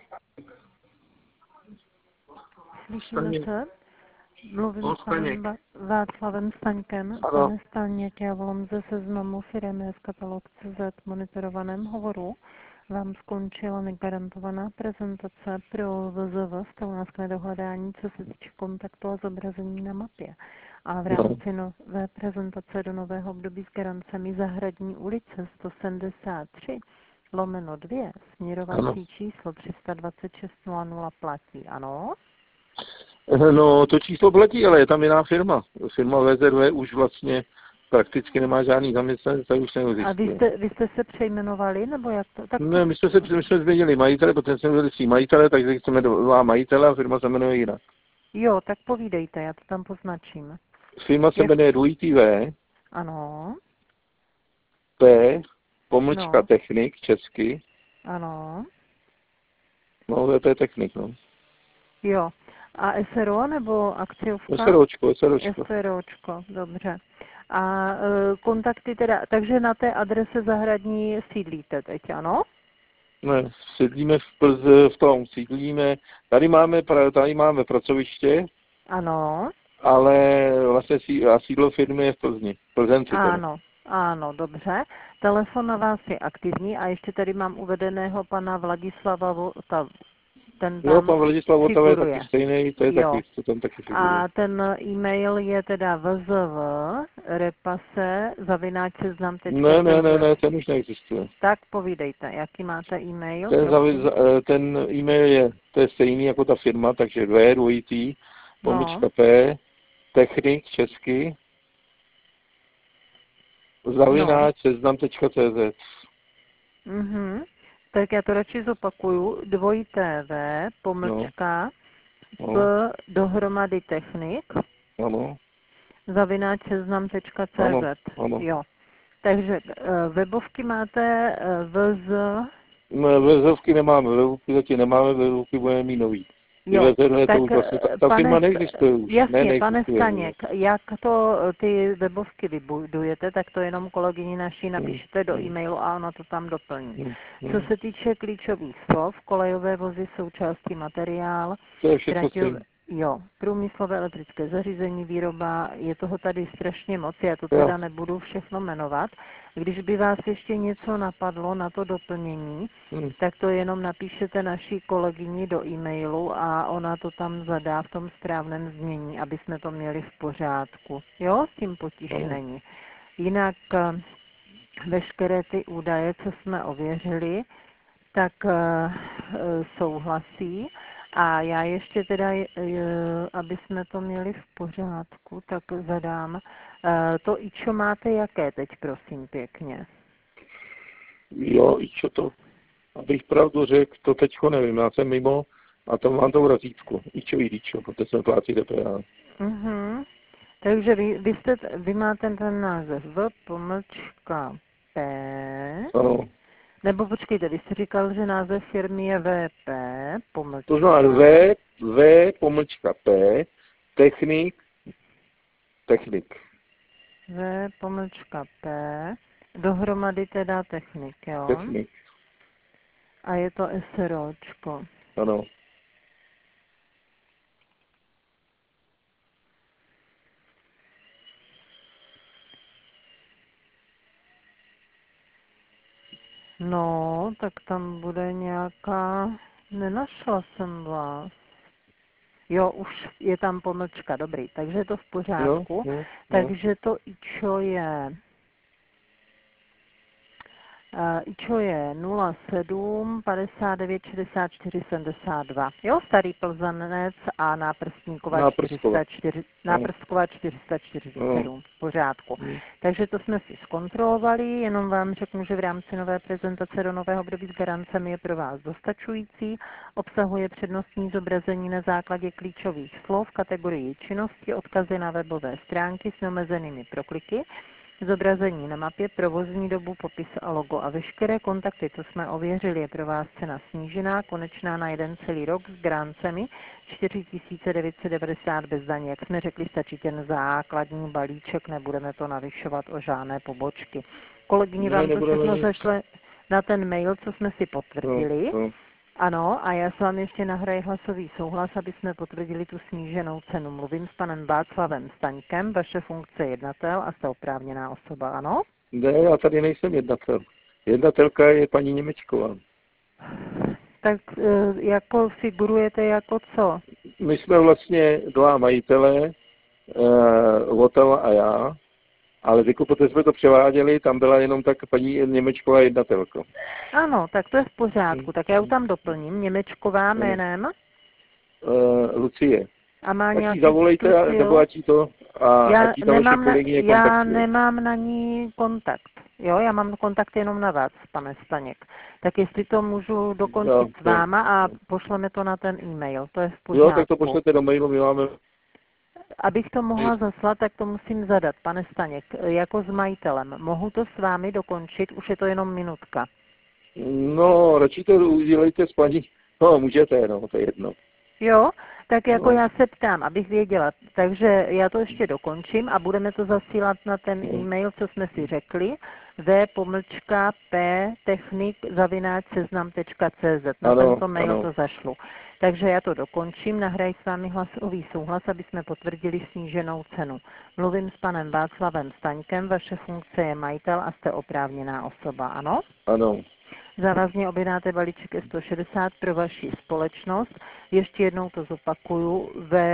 Slyšíme se? Mluvím s panem Václavem Staňkem. Pane Staněk, já volám ze seznamu firmy z katalog CZ monitorovaném hovoru. Vám skončila negarantovaná prezentace pro VZV, stalo nás k nedohledání, co se týče kontaktu a zobrazení na mapě. A v rámci nové prezentace do nového období s garancemi Zahradní ulice 173/2, směrovací číslo 326 00 platí, ano? No, to číslo platí, ale je tam jiná firma. Firma VZV už vlastně prakticky nemá žádný zaměstnanec, tak už neexistuje. A vy jste se přejmenovali, nebo jak to? Tak ne, my jsme změnili majitele, protože jsme byli 3 majitele, takže chceme 2 majitele a firma se jmenuje jinak. Jo, tak povídejte, já to tam poznačím. Firma se jmenuje dvojitý V. Ano. P, Technik, česky. Ano. No, VP Technik, no. Jo. A SRO nebo akciovka? SROčko, dobře. A kontakty teda, takže na té adrese Zahradní sídlíte teď, ano? Ne, sídlíme sídlíme, tady máme pracoviště. Ano. Ale vlastně sídlo firmy je v Plzni. Plzenci. Ano, dobře. Telefon na vás je aktivní a ještě tady mám uvedeného pana Vladislava Vltava. Ten tam pan Vladislav Vltava je taky stejný, to je taky, to tam taky figuruje. A ten e-mail je teda vzv@repase@seznam.cz. Ne, ten už neexistuje. Tak povídejte, jaký máte e-mail? Ten e-mail to je stejný jako ta firma, takže v_p technik česky @seznam.cz. Tak já to radši zopakuju. 2tv dohromady technik @seznam.cz. Jo. Takže webovky máte Webovky nemáme, webovky budeme mít nový. Jo, tak ta firma neexistuje už. Jasně, pane Staněk, jak to ty webovky vybudujete, tak to jenom kolegyni naší napíšete do e-mailu a ona to tam doplní. Co se týče klíčových slov, kolejové vozy, součástí materiál, to je všechno jo, průmyslové elektrické zařízení, výroba, je toho tady strašně moc, já to teda nebudu všechno jmenovat. Když by vás ještě něco napadlo na to doplnění, tak to jenom napíšete naší kolegyni do e-mailu a ona to tam zadá v tom správném znění, aby jsme to měli v pořádku. Jo, s tím potíž není. Jinak veškeré ty údaje, co jsme ověřili, tak souhlasí. A já ještě teda, aby jsme to měli v pořádku, tak zadám. To ičo máte jaké teď, prosím, pěkně? Jo, ičo to, abych pravdu řekl, to teďko nevím, já jsem mimo a to mám to razítku. Ičo, protože jsme plátí DPH. Takže vy máte ten název V_P. Ano. Nebo počkejte, vy jste říkal, že název firmy je VP, To znamená V_P, technik. V_P, dohromady teda technik, jo? Technik. A je to SROčko. Ano. No, tak tam bude nějaká... Nenašla jsem vás. Jo, už je tam pomlčka, dobrý, takže je to v pořádku. Jo. Takže to ičo je... ičo je 07 59 64 72. Jo, Starý Plzanec a Náprstková 447 v pořádku. Takže to jsme si zkontrolovali, jenom vám řeknu, že v rámci nové prezentace do nového období s garancemi je pro vás dostačující. Obsahuje přednostní zobrazení na základě klíčových slov, kategorii činnosti, odkazy na webové stránky s neomezenými prokliky, zobrazení na mapě, provozní dobu, popis a logo a veškeré kontakty, co jsme ověřili, je pro vás cena snížená, konečná na 1 celý rok s garancemi 4990 bez daně. Jak jsme řekli, stačí ten základní balíček, nebudeme to navyšovat o žádné pobočky. Kolegyni vám to všechno zašle na ten mail, co jsme si potvrdili. Ano, a já s vámi ještě nahraji hlasový souhlas, aby jsme potvrdili tu sníženou cenu. Mluvím s panem Václavem Staňkem, vaše funkce je jednatel a jste oprávněná osoba, ano? Ne, já tady nejsem jednatel. Jednatelka je paní Němečková. Tak jako figurujete jako co? My jsme vlastně dva majitelé, hotela a já, ale poté jsme to převáděli, tam byla jenom tak paní Němečková jednatelka. Ano, tak to je v pořádku, tak já ji tam doplním. Němečková jménem? Lucie. A má Tak nějaký ji zavolejte, titul? nebo ať jí to, a ať jí tam vaše kolegyně kontaktuje. Já nemám na ní kontakt. Jo, já mám kontakt jenom na vás, pane Staněk. Tak jestli to můžu dokončit s váma a pošleme to na ten e-mail, to je v pořádku. Jo, tak to pošlete do mailu, my máme... Abych to mohla zaslat, tak to musím zadat, pane Staněk, jako s majitelem. Mohu to s vámi dokončit, už je to jenom minutka. No, radši to udělejte s paní... No, můžete, no, to je jedno. Jo, tak jako já se ptám, abych věděla. Takže já to ještě dokončím a budeme to zasílat na ten e-mail, co jsme si řekli, v.p.technik@seznam.cz. Na tento mail to zašlu. Takže já to dokončím, nahraj s vámi hlasový souhlas, aby jsme potvrdili sníženou cenu. Mluvím s panem Václavem Staňkem, vaše funkce je majitel a jste oprávněná osoba, ano? Ano. Závazně objednáte balíček S160 pro vaši společnost. Ještě jednou to zopakuju.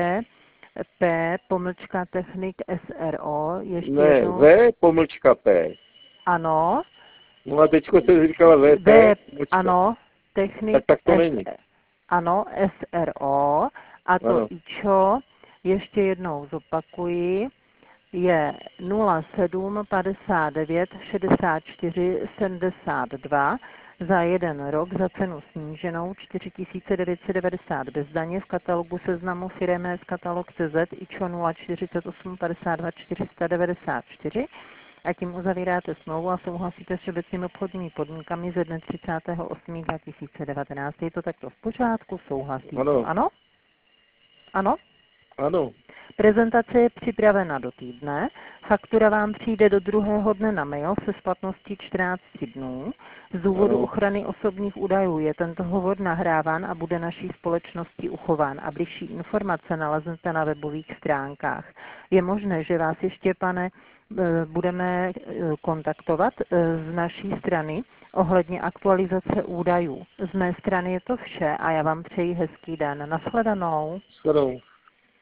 VP-technik SRO. Ještě ne, jednou. V-P. Ano. No a teďko jste říkala VP. Ano, technik. Tak to není. Ano, SRO. A to ano. IČO, ještě jednou zopakuji, je 07 59 64 72 za jeden rok za cenu sníženou 4990 bez daně v katalogu seznamu firem z katalog CZ IČO 048 52 494 a tím uzavíráte smlouvu a souhlasíte s všeobecnými obchodními podmínkami ze dne 38. 2019. Je to takto v pořádku? Souhlasíte? Ano. Ano? Ano? Ano. Prezentace je připravena do týdne, faktura vám přijde do druhého dne na mail se splatností 14 dnů. Z důvodu ochrany osobních údajů je tento hovor nahráván a bude naší společnosti uchován a bližší informace naleznete na webových stránkách. Je možné, že vás ještě, pane, budeme kontaktovat z naší strany ohledně aktualizace údajů. Z mé strany je to vše a já vám přeji hezký den. Nashledanou.